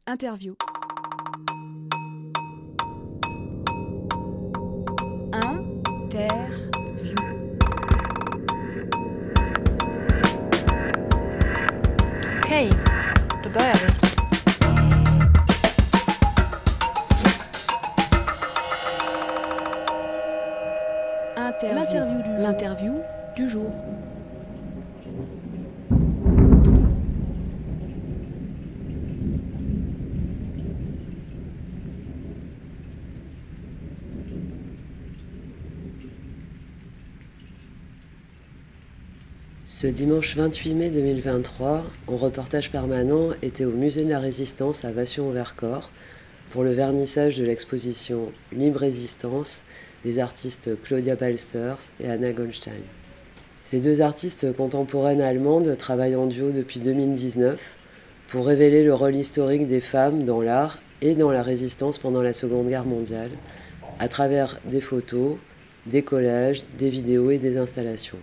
Interview. Interview. Okej, då börjar vi. L'interview du jour. Ce dimanche 28 mai 2023, en reportage permanent, était au Musée de la Résistance à Vassieux-en-Vercors pour le vernissage de l'exposition Libre Résistance des artistes Claudia Balsters et Anna Goldstein. Ces deux artistes contemporaines allemandes travaillent en duo depuis 2019 pour révéler le rôle historique des femmes dans l'art et dans la résistance pendant la Seconde Guerre mondiale, à travers des photos, des collages, des vidéos et des installations.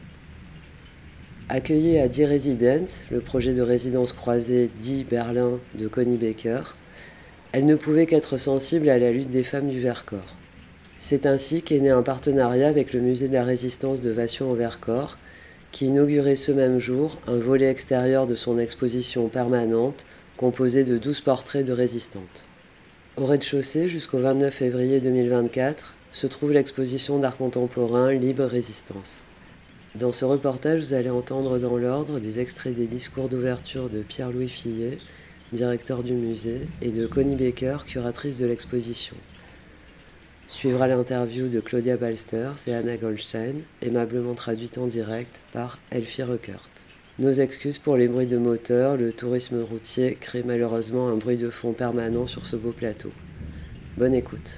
Accueillie à Die Residenz, le projet de résidence croisée Die Berlin de Connie Becker, elle ne pouvait qu'être sensible à la lutte des femmes du Vercors. C'est ainsi qu'est né un partenariat avec le Musée de la Résistance de Vassieux-en-Vercors, qui inaugurait ce même jour un volet extérieur de son exposition permanente composée de 12 portraits de résistantes. Au rez-de-chaussée, jusqu'au 29 février 2024, se trouve l'exposition d'art contemporain Libre Résistance. Dans ce reportage, vous allez entendre dans l'ordre des extraits des discours d'ouverture de Pierre-Louis Fillet, directeur du musée, et de Connie Becker, curatrice de l'exposition. Suivra l'interview de Claudia Balsters et Anna Goldstein, aimablement traduite en direct par Elfie Ruckert. Nos excuses pour les bruits de moteur, le tourisme routier crée malheureusement un bruit de fond permanent sur ce beau plateau. Bonne écoute.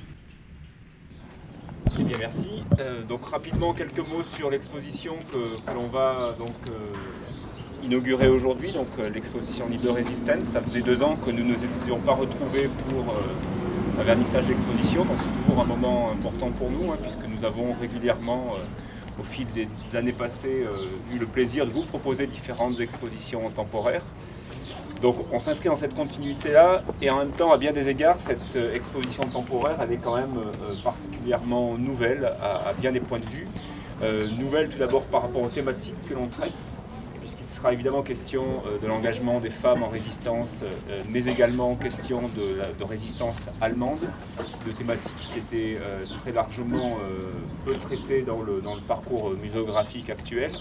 Eh bien, merci. Donc rapidement quelques mots sur l'exposition que l'on va inaugurer aujourd'hui, donc l'exposition Libre Résistance. Ça faisait 2 ans que nous ne nous étions pas retrouvés pour un vernissage d'exposition, donc c'est toujours un moment important pour nous, puisque nous avons régulièrement, au fil des années passées, eu le plaisir de vous proposer différentes expositions temporaires. Donc on s'inscrit dans cette continuité-là, et en même temps, à bien des égards, cette exposition temporaire, elle est quand même particulièrement nouvelle à bien des points de vue. Nouvelle tout d'abord par rapport aux thématiques que l'on traite, puisqu'il sera évidemment question de l'engagement des femmes en résistance, mais également question de résistance allemande, de thématiques qui étaient très largement peu traitées dans le parcours muséographique actuel.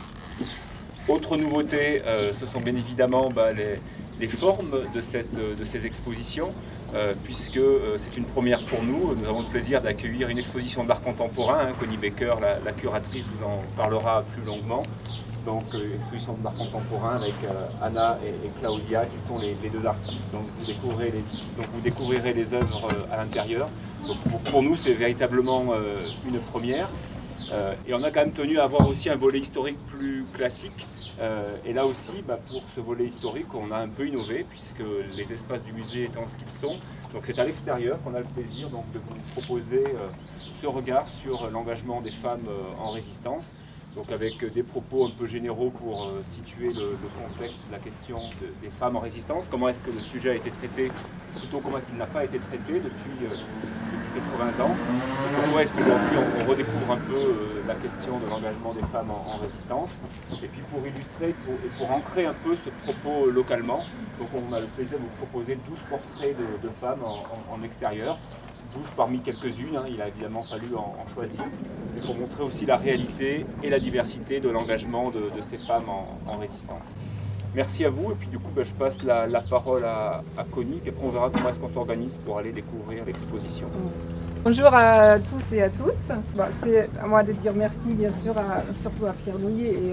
Autre nouveauté, ce sont bien évidemment les formes de ces expositions, puisque c'est une première pour nous. Nous avons le plaisir d'accueillir une exposition d'art contemporain. Connie Becker, la curatrice, vous en parlera plus longuement. Donc exposition d'art contemporain avec Anna et Claudia, qui sont les deux artistes dont vous découvrirez les œuvres à l'intérieur. Donc pour nous, c'est véritablement une première. Et on a quand même tenu à avoir aussi un volet historique plus classique. Et là aussi, pour ce volet historique, on a un peu innové, puisque les espaces du musée étant ce qu'ils sont. Donc c'est à l'extérieur qu'on a le plaisir donc, de vous proposer ce regard sur l'engagement des femmes en résistance. Donc avec des propos un peu généraux pour situer le contexte de la question des femmes en résistance. Comment est-ce que le sujet a été traité, plutôt comment est-ce qu'il n'a pas été traité depuis 80 ans. Et pourquoi est-ce qu'aujourd'hui on redécouvre un peu la question de l'engagement des femmes en résistance. Et puis pour illustrer et pour ancrer un peu ce propos localement, donc on a le plaisir de vous proposer 12 portraits de femmes en extérieur. 12 parmi quelques-unes, il a évidemment fallu en choisir, mais pour montrer aussi la réalité et la diversité de l'engagement de ces femmes en résistance. Merci à vous, et puis du coup je passe la parole à Connie, et après on verra comment est-ce qu'on s'organise pour aller découvrir l'exposition. Bonjour à tous et à toutes. C'est à moi de dire merci bien sûr, surtout à Pierre-Louis et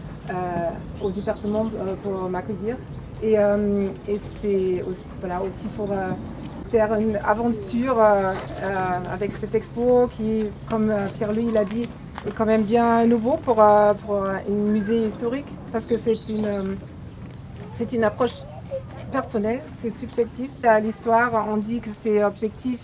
au département pour m'accueillir. Et c'est aussi pour faire une aventure avec cette expo qui, comme Pierre-Louis l'a dit, est quand même bien nouveau pour un musée historique, parce que c'est une approche personnelle, c'est subjectif. À l'histoire, on dit que c'est objectif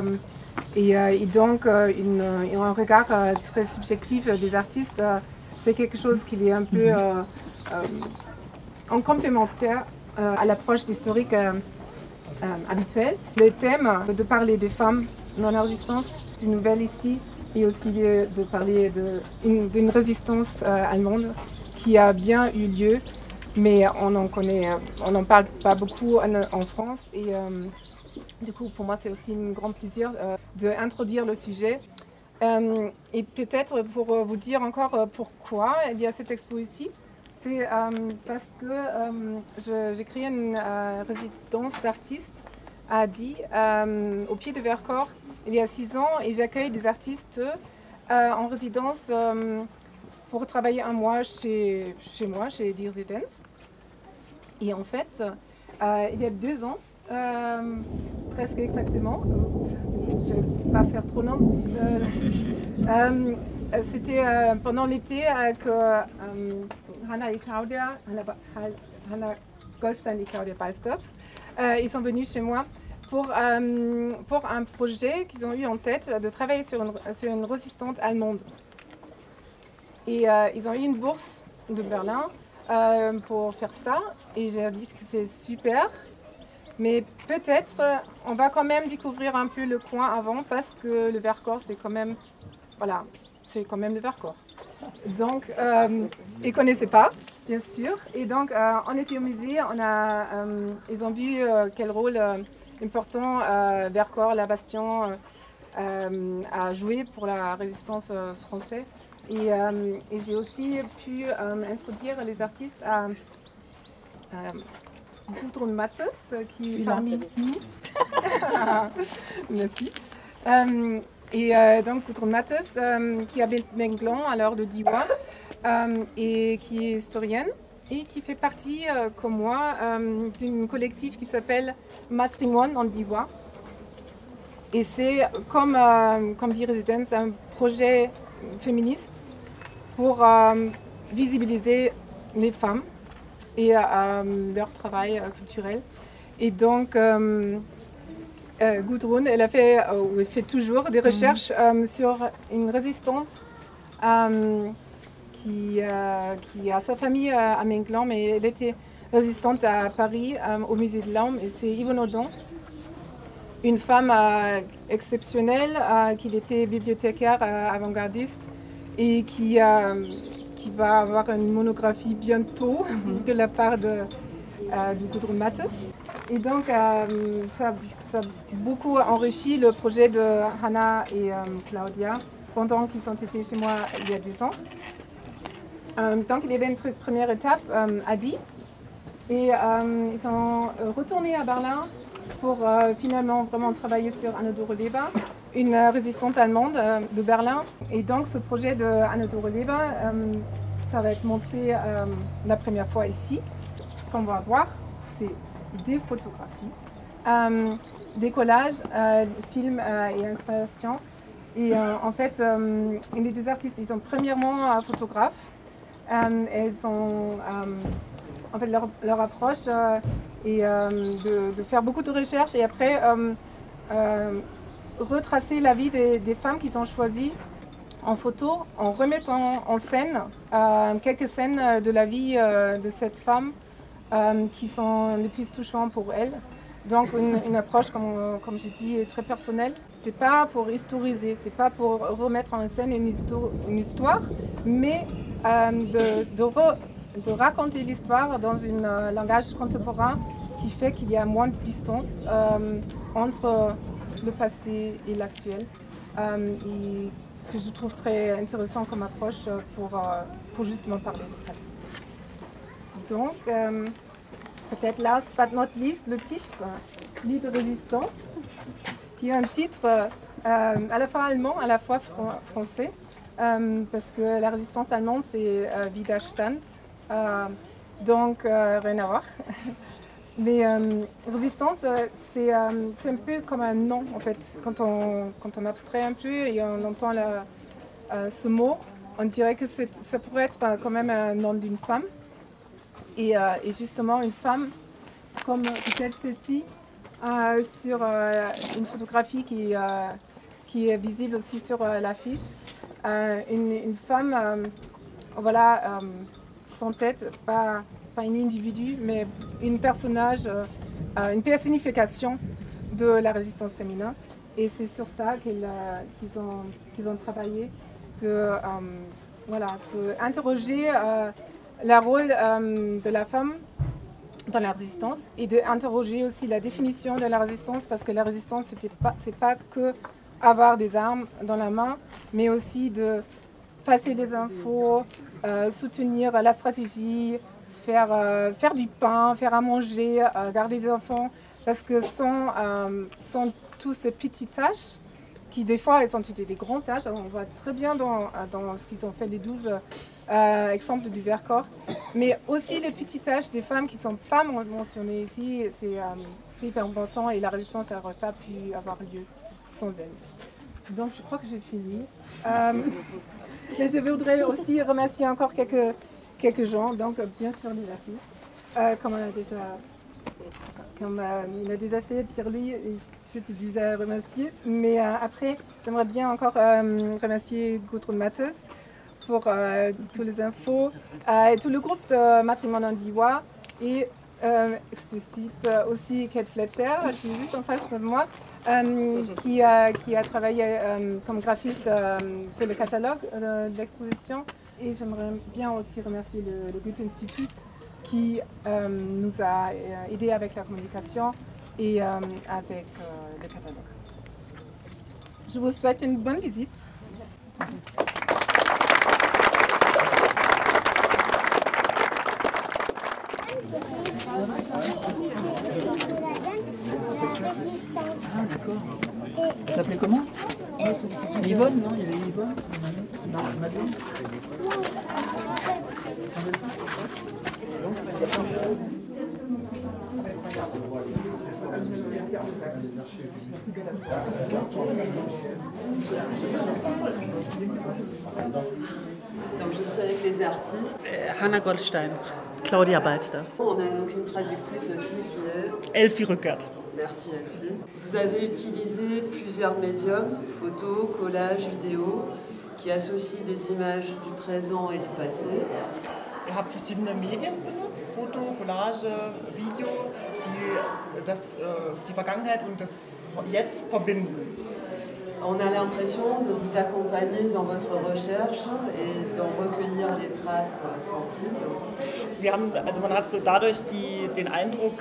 et donc un regard très subjectif des artistes, c'est quelque chose qui est un peu en complémentaire à l'approche historique habituel. Le thème de parler des femmes dans la résistance, c'est une nouvelle ici, et aussi de parler d'une résistance allemande qui a bien eu lieu, mais on n'en parle pas beaucoup en France. Et du coup, pour moi, c'est aussi un grand plaisir d'introduire le sujet. Et peut-être pour vous dire encore pourquoi il y a cette expo ici, c'est parce que j'ai créé une résidence d'artistes à Die, au pied de Vercors, il y a 6 ans, et j'accueille des artistes en résidence pour travailler un mois chez moi, chez Die Residenz. Et en fait, il y a 2 ans, presque exactement, je ne vais pas faire trop long, c'était pendant l'été que Hanna Goldstein et Claudia Balsters, ils sont venus chez moi pour un projet qu'ils ont eu en tête de travailler sur une résistante allemande. Et ils ont eu une bourse de Berlin pour faire ça, et j'ai dit que c'est super, mais peut-être on va quand même découvrir un peu le coin avant, parce que le Vercors c'est quand même le Vercors. Donc ils ne connaissaient pas, bien sûr, et donc on était au musée, ils ont vu quel rôle important Vercors, la Bastion, a joué pour la résistance française. Et j'ai aussi pu introduire les artistes à Gudrun Mattes, qui est parmi nous. Merci. Et donc Gudrun Mattes, qui habite Menglan, à l'heure de Diois, et qui est historienne, et qui fait partie, comme moi, d'un collectif qui s'appelle Matrimoine en Diois. Et c'est, comme dit Residenz, un projet féministe pour visibiliser les femmes et leur travail culturel. Et donc, Gudrun, elle fait toujours des recherches sur une résistante qui a sa famille à Menglan, mais elle était résistante à Paris, au musée de l'Homme, et c'est Yvonne Audon, une femme exceptionnelle, qui était bibliothécaire avant-gardiste et qui va avoir une monographie bientôt de la part de Gudrun Mattes. Et donc, ça a beaucoup enrichi le projet de Hanna et Claudia pendant qu'ils ont été chez moi il y a 2 ans. Donc, il y avait une première étape à Die, et ils sont retournés à Berlin pour finalement vraiment travailler sur Anne-Dore Leber, une résistante allemande de Berlin. Et donc ce projet de Anne-Dore Leber, ça va être montré la première fois ici. Ce qu'on va voir, c'est des photographies, des collages, films et installations. Et en fait, les 2 artistes, ils sont premièrement photographes. Elles ont en fait leur approche et de faire beaucoup de recherches, et après retracer la vie des femmes qu'ils ont choisies en photo, en remettant en scène quelques scènes de la vie de cette femme qui sont les plus touchantes pour elles. Donc une approche, comme je dis, très personnelle. C'est pas pour historiser, c'est pas pour remettre en scène une histoire, mais de raconter l'histoire dans un langage contemporain qui fait qu'il y a moins de distance entre le passé et l'actuel, et que je trouve très intéressant comme approche pour justement parler du passé. Donc, peut-être last but not least, le titre, Libre Résistance, qui est un titre à la fois allemand, à la fois français, parce que la résistance allemande, c'est Widerstand, donc rien à voir. Mais résistance, c'est un peu comme un nom, en fait. Quand on abstrait un peu et on entend ce mot, on dirait que ça pourrait être quand même un nom d'une femme. Et justement, une femme, comme peut-être celle-ci, sur une photographie qui est visible aussi sur l'affiche. Une femme, voilà, sans tête, pas un individu, mais un personnage une personnification de la résistance féminine. Et c'est sur ça qu'ils ont travaillé, d'interroger le rôle de la femme dans la résistance et d'interroger aussi la définition de la résistance, parce que la résistance, c'est pas que avoir des armes dans la main, mais aussi de passer des infos, soutenir la stratégie, faire du pain, faire à manger, garder des enfants, parce que sans toutes ces petites tâches, qui des fois elles sont des grandes tâches, on voit très bien dans ce qu'ils ont fait les 12 exemples du Vercors, mais aussi les petites tâches des femmes qui ne sont pas mentionnées ici, c'est hyper important et la résistance n'aurait pas pu avoir lieu sans elles. Donc je crois que j'ai fini. Mais je voudrais aussi remercier encore quelques gens, donc bien sûr les artistes, comme il a déjà fait Pierre-Louis, je t'ai déjà remercié. Mais après, j'aimerais bien encore remercier Gudrun Mattes pour toutes les infos, et tout le groupe de Matrimoine en Diois, et explicite aussi Kate Fletcher, qui est juste en face de moi, qui a travaillé comme graphiste sur le catalogue de l'exposition. Et j'aimerais bien aussi remercier le Goethe Institut qui nous a aidés avec la communication et avec le catalogue. Je vous souhaite une bonne visite. Ah d'accord. Ça s'appelait comment? Yvonne, non? Il y avait Yvonne? Non, Madeleine? Donc je suis avec les artistes. Hanna Goldstein, Claudia Balsters. On a donc une traductrice aussi qui est Elfie Rückert. Merci Elfie. Vous avez utilisé plusieurs médiums, photos, collages, vidéos, qui associent des images du présent et du passé. Ihr habt verschiedene Medien benutzt, Foto, Collage, Video, die die Vergangenheit und das Jetzt verbinden. On a l'impression de vous accompagner dans votre recherche et d'en recueillir les traces sensibles. Man hat so dadurch den Eindruck,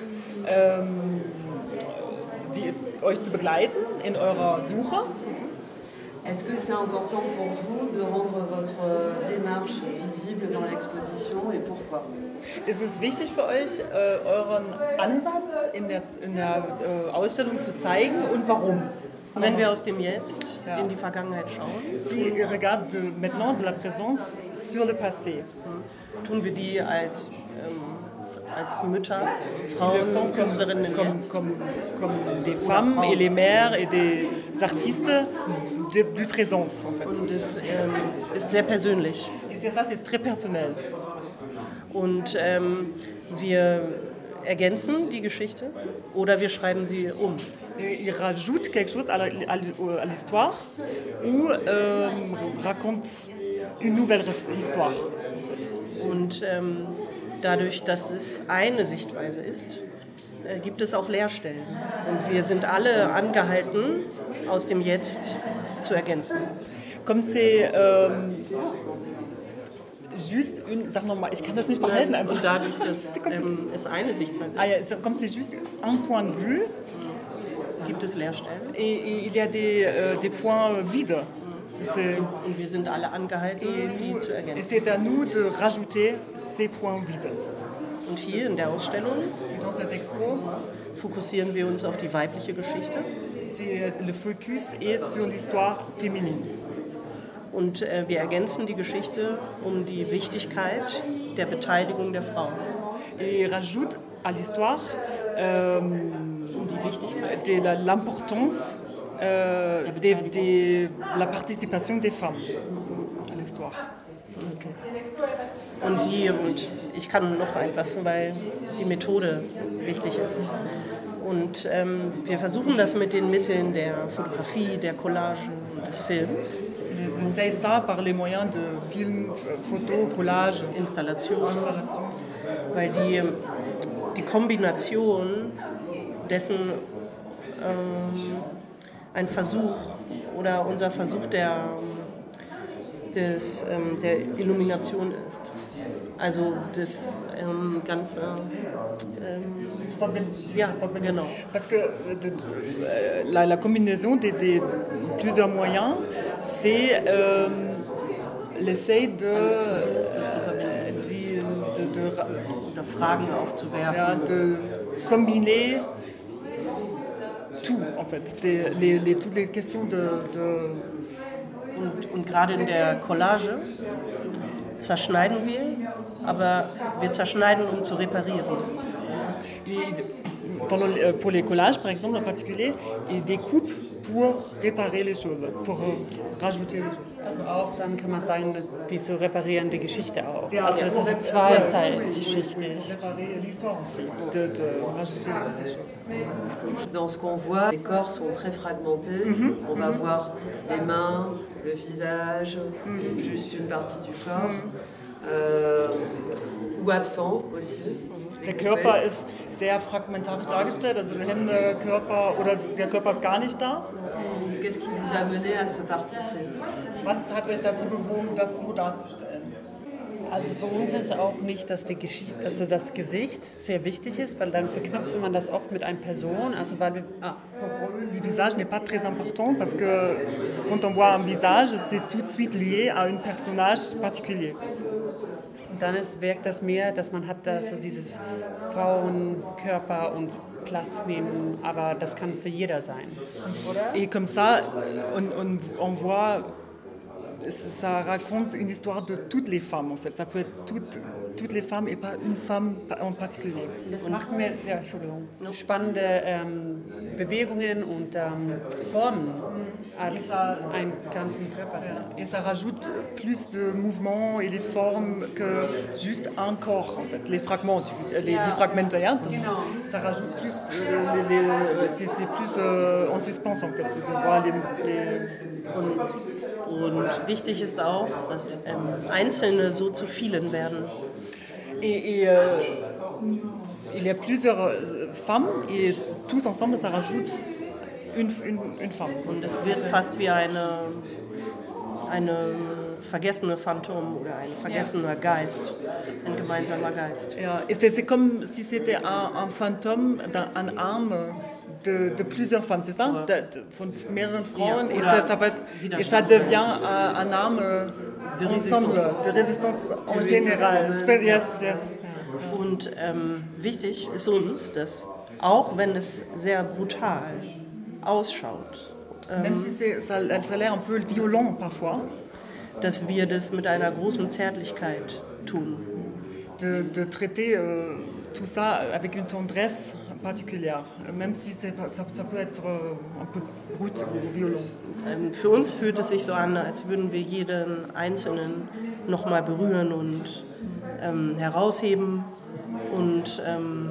euch zu begleiten in eurer Suche. Est-ce que c'est important pour vous de rendre votre démarche visible dans l'exposition et pourquoi? Ist es wichtig für euch, euren Ansatz in der Ausstellung zu zeigen und warum? Wenn wir aus dem Jetzt in die Vergangenheit schauen, Sie regarde maintenant de la présence sur le passé. Tun wir die als Mütter, Frauen, Künstlerinnen im Jetzt. Comme des femmes et les mères et des artistes du présence. En fait. Und es ist sehr persönlich. Et ça, c'est très personnel. Und wir ergänzen die Geschichte oder wir schreiben sie um. Il rajoute quelque chose à l'histoire ou raconte une nouvelle histoire. Und dadurch, dass es eine Sichtweise ist, gibt es auch Leerstellen. Und wir sind alle angehalten, aus dem Jetzt zu ergänzen. Comme c'est juste une... Sag nochmal, ich kann das nicht behalten einfach. Und dadurch, dass es eine Sichtweise ist. Ah ja, comme c'est juste un point de vue, gibt es Leerstellen. Et il y a des points vides. Und wir sind alle angehalten, die zu ergänzen. Et c'est à nous de rajouter ces points vides. Und hier in der Ausstellung Dans cette expo, fokussieren wir uns auf die weibliche Geschichte. le focus est sur l'histoire féminine. Und wir ergänzen die Geschichte um die Wichtigkeit der Beteiligung der Frauen. Et rajoute à l'histoire Um die Wichtigkeit de l'importance de la participation des femmes à l'histoire. Und ich kann noch etwas, weil die Methode wichtig ist. Und wir versuchen das mit den Mitteln der Fotografie, der Collage und des Films. C'est ça par les moyens de film, photo, collage, Installation. Weil die Kombination dessen ein Versuch oder unser Versuch der Illumination ist. Also das ganze genau. Parce que la combinaison de plusieurs moyens, c'est l'essai oder Fragen aufzuwerfen. Ja, de combiner tout, en fait, toutes les questions Und gerade in der Collage zerschneiden wir, aber wir zerschneiden, um zu reparieren. Pour les collages, par exemple, en particulier, ils découpent pour réparer les choses, pour rajouter les choses. Also auch, dann kann man sagen, wie so reparieren die Geschichte auch. Ja, also es ist so zweischichtig. Réparer l'histoire aussi, de rajouter des choses. Dans ce qu'on voit, les corps sont très fragmentés. On va voir les mains, le visage, juste une partie du corps, ou absent aussi. Der Körper ist sehr fragmentarisch dargestellt, also Hände, Körper oder der Körper ist gar nicht da. Qu'est-ce qui vous a mené à ce parti pris? Was hat euch dazu bewogen, das so darzustellen? Also für uns ist auch nicht, dass also das Gesicht sehr wichtig ist, weil dann verknüpft man das oft mit einer Person. Also weil wir, Le visage n'est pas très important parce que quand on voit un visage, c'est tout de suite lié à un personnage particulier. und dann wirkt das mehr, dass man hat das, so dieses Frauenkörper und Platz nehmen, aber das kann für jeder sein. Et comme ça, on voit, ça raconte une histoire de toutes les femmes en fait. Ça peut être toutes les femmes et pas une femme en particulier. Das macht mir spannende Bewegungen und Formen als einen ganzen Körper. Et ça rajoute plus de mouvements et de formes que juste un corps en fait. Les fragments, les fragmentaires, ça rajoute plus, c'est plus en suspens en fait. C'est de voir Und wichtig ist auch, dass Einzelne so zu vielen werden. Et il y a plusieurs femmes et tous ensemble, ça rajoute une femme. Und es wird fast wie eine vergessene Phantom oder ein vergessener Geist, ein gemeinsamer Geist. Ja, et c'est comme si c'était un fantôme, un âme de plusieurs femmes, c'est ça? Von mehreren Frauen. Et ça devient un âme de résistance en général. Yes. Und wichtig ist uns, dass auch wenn es sehr brutal ausschaut, même si ça a l'air un peu violent parfois, dass wir das mit einer großen Zärtlichkeit tun. De traiter tout ça avec une tendresse particulière, même si ça peut être un peu brut ou violent. Für uns fühlt es sich so an, als würden wir jeden Einzelnen nochmal berühren und herausheben und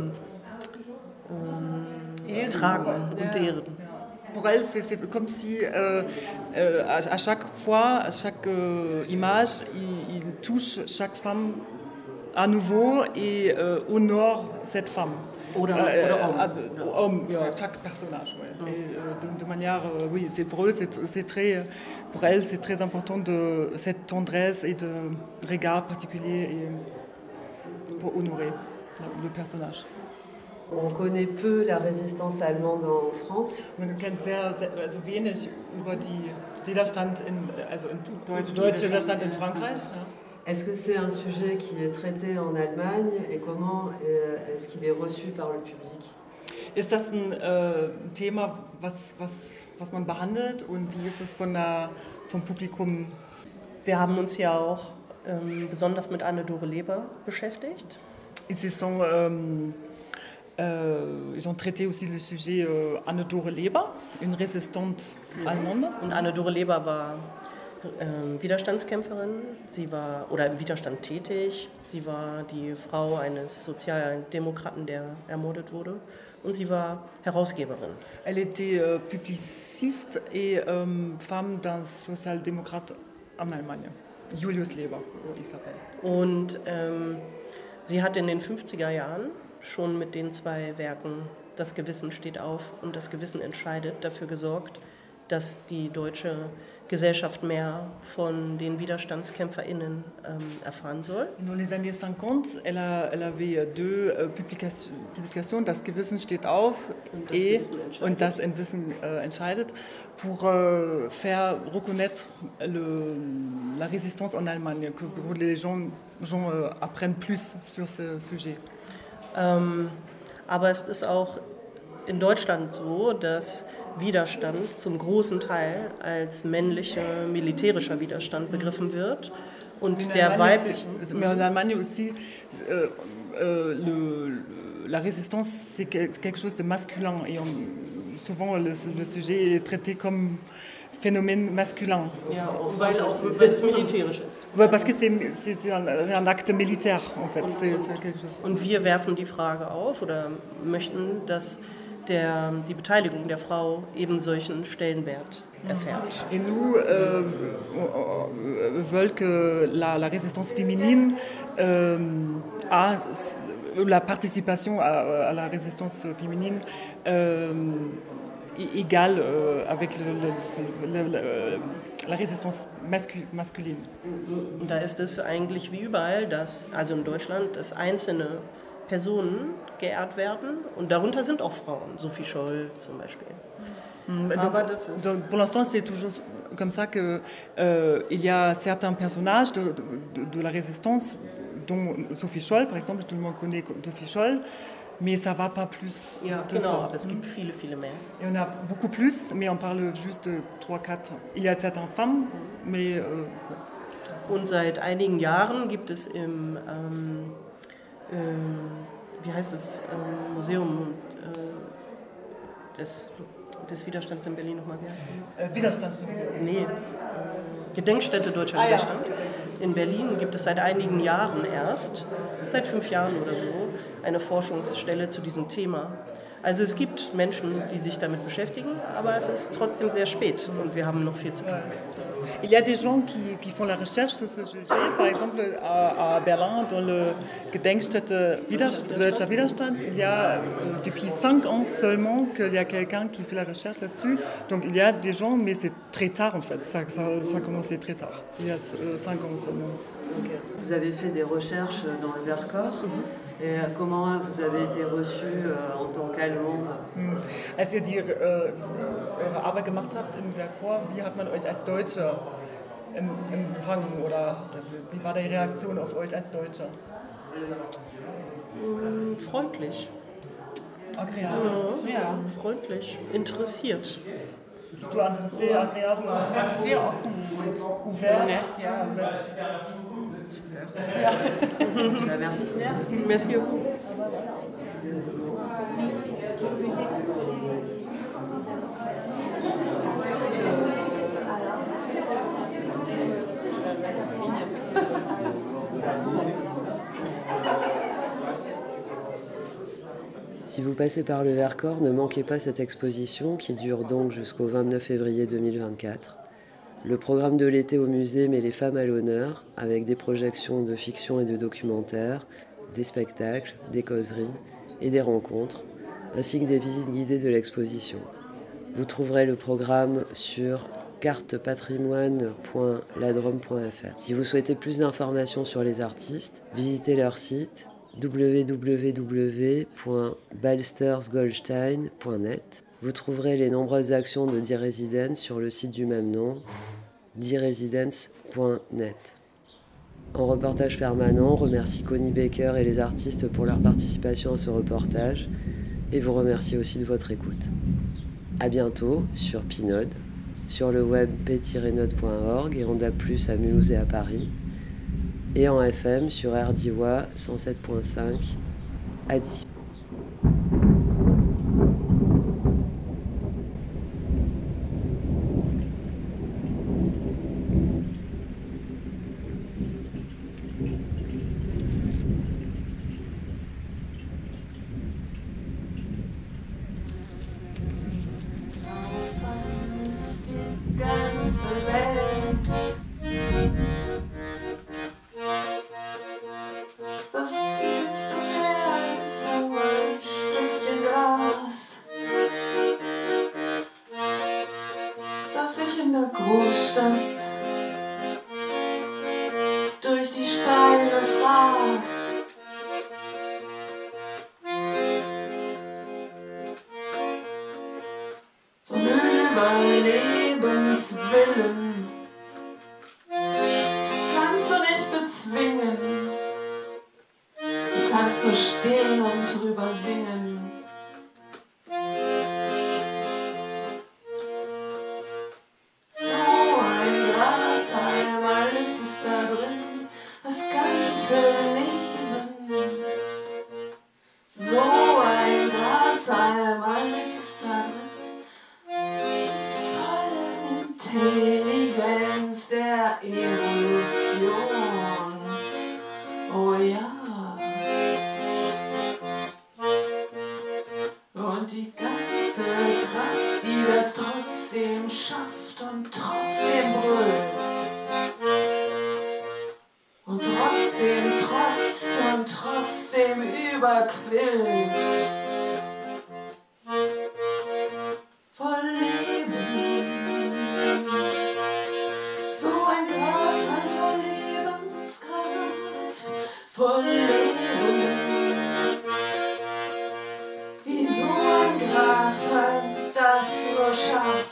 tragen und ehren. Pour elle, c'est comme si à chaque fois, à chaque image, il touche chaque femme à nouveau et honore cette femme. Oder homme, chaque personnage. Ouais. Et de manière, oui, c'est pour eux, pour elle, c'est très important de cette tendresse et de regard particulier et pour honorer le personnage. On connaît peu la résistance allemande en France. Man kennt sehr wenig über die Widerstand deutsche Widerstand in Frankreich. Ja. Est-ce que c'est un sujet qui est traité en Allemagne et comment est-ce qu'il est reçu par le public? Ist das ein Thema, was man behandelt und wie ist es vom Publikum? Wir haben uns ja auch besonders mit Anne-Dore Leber beschäftigt. Ils ont traité aussi le sujet Anne-Dore Leber, une résistante allemande. Und Anne-Dore Leber war Widerstandskämpferin, sie war im Widerstand tätig, sie war die Frau eines Sozialdemokraten, der ermordet wurde, und sie war Herausgeberin. Elle était publiciste et femme d'un Sozialdemokrat en Allemagne, Julius Leber, il s'appelle. Und sie hat in den 50er Jahren schon mit den zwei Werken das Gewissen steht auf und das Gewissen entscheidet, dafür gesorgt, dass die deutsche Gesellschaft mehr von den WiderstandskämpferInnen erfahren soll. Dans les années 50, elle avait deux publications, Das Gewissen steht auf und Das Gewissen entscheidet, pour faire reconnaître la résistance en Allemagne, pour que les gens apprennent plus sur ce sujet. Aber es ist auch in Deutschland so, dass Widerstand zum großen Teil als männlicher militärischer Widerstand begriffen wird und der weiblichen. Mais en Allemagne aussi, la résistance c'est quelque chose de masculin et souvent le sujet est traité comme phénomène masculin. Ja, weil es militärisch ist. Ouais, parce que c'est un acte militaire en fait. C'est quelque chose. Und wir werfen die Frage auf oder möchten, dass die Beteiligung der Frau eben solchen Stellenwert erfährt. Et nous veulent que la résistance féminine a la participation à la résistance féminine égale avec la résistance masculine. Und da ist es eigentlich wie überall, also in Deutschland, dass einzelne Personen geehrt werden und darunter sind auch Frauen, Sophie Scholl zum Beispiel. Donc, pour l'instant, c'est toujours comme ça qu'il y a certains personnages de la résistance, dont Sophie Scholl, par exemple, tout le monde connaît Sophie Scholl, mais ça ne va pas plus. Ja, genau, aber es gibt viele mehr. Et on a beaucoup plus, mais on parle juste de 3-4. Il y a certaines femmes, mais... Und seit einigen Jahren gibt es im wie heißt das, Museum des Widerstands in Berlin nochmal, wie heißt das? Widerstandsmuseum. Nee, Gedenkstätte Deutscher Widerstand. In Berlin gibt es seit einigen Jahren erst, seit 5 Jahren oder so, eine Forschungsstelle zu diesem Thema. Also es gibt Menschen, die sich damit beschäftigen, aber es ist trotzdem sehr spät und wir haben noch viel zu tun. Il y a des gens qui font la recherche sur ce sujet. Par exemple, à Berlin, dans le Gedenkstätte Deutscher Widerstand, il y a depuis 5 ans seulement qu'il y a quelqu'un qui fait la recherche là-dessus. Donc il y a des gens, mais c'est très tard en fait. Ça a commencé très tard. Il y a 5 ans seulement. Okay. Vous avez fait des recherches dans le Vercors. Et comment vous avez été reçue en tant qu'Allemande? Als ihr eure Arbeit gemacht habt im Vercors, wie hat man euch als Deutsche empfangen oder wie war die Reaktion auf euch als Deutsche? Freundlich. Agréable. Ja, freundlich, interessiert. Du intéressé, agréable. Sehr offen und ouvert. Ja. Super. Ja. Merci. Merci à vous. Si vous passez par le Vercors, ne manquez pas cette exposition qui dure donc jusqu'au 29 février 2024. Le programme de l'été au musée met les femmes à l'honneur avec des projections de fiction et de documentaires, des spectacles, des causeries et des rencontres, ainsi que des visites guidées de l'exposition. Vous trouverez le programme sur cartepatrimoine.ladrome.fr. Si vous souhaitez plus d'informations sur les artistes, visitez leur site www.balstersgoldstein.net. Vous trouverez les nombreuses actions de Die Residence sur le site du même nom, dieresidence.net. En reportage permanent, on remercie Connie Baker et les artistes pour leur participation à ce reportage et vous remercie aussi de votre écoute. À bientôt sur Pinode, sur le web p-node.org et en DAB+ à Mulhouse et à Paris, et en FM sur RDIWA 107.5 à Die. Was willst du mehr als dass ich in der Großstadt durch die Steine fraß. Zum Überlebenswillen kannst du nicht bezwingen, du kannst nur stehen und drüber singen. Intelligenz der Evolution, oh ja. Und die ganze Kraft, die das trotzdem schafft und trotzdem brüllt. Und trotzdem überquillt. Voll Leben. So ein Grashalm voll Lebenskraft. Voll Leben. Wie so ein Grashalm das nur schafft.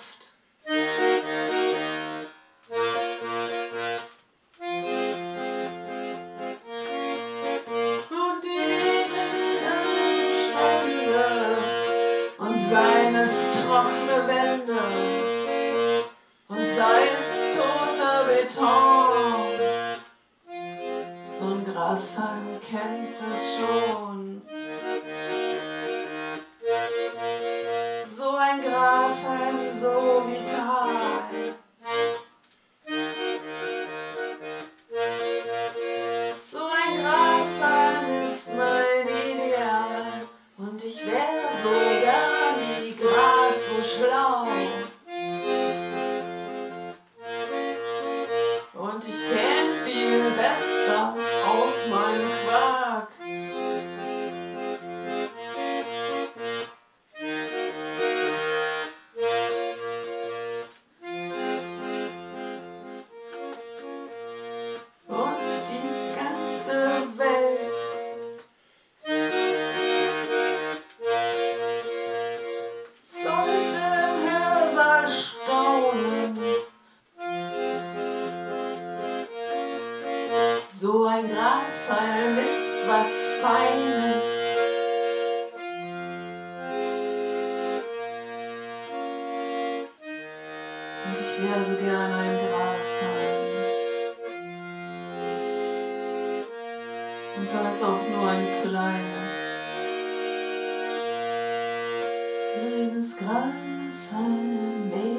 Seien es trockene Wände und sei es toter Beton. So ein Grashalm kennt es schon. So ein Grashalm so vital. So ein Grashalm ist mein Ideal und ich wäre so gern Gras so schlau. Und ich kenn viel besser aus meinem Quark. Und die ganze Welt so ein Grashalm ist was Feines. Und ich wär so gern ein Grashalm. Und sei es auch nur ein kleines Grashalm.